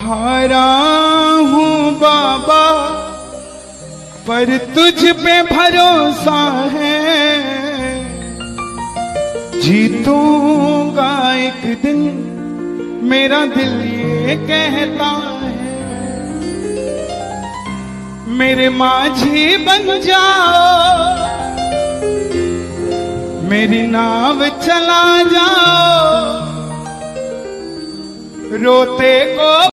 हारा हूँ बाबा पर तुझ पे भरोसा है, जीतूंगा एक दिन मेरा दिल ये कहता है। मेरे माझी बन जाओ, मेरी नाव चला जाओ, रोते को